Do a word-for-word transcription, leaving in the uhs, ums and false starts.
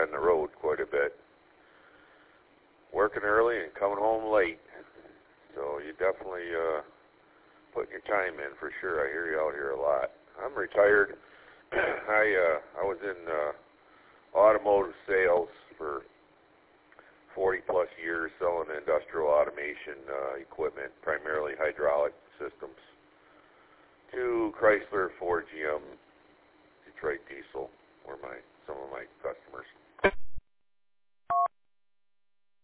on the road quite a bit, working early and coming home late. So you definitely uh, putting your time in for sure. I hear you out here a lot. I'm retired. I uh, I was in uh, automotive sales for forty plus years, selling industrial automation uh, equipment, primarily hydraulic systems, to Chrysler, Ford, G M, Detroit Diesel were my some of my customers.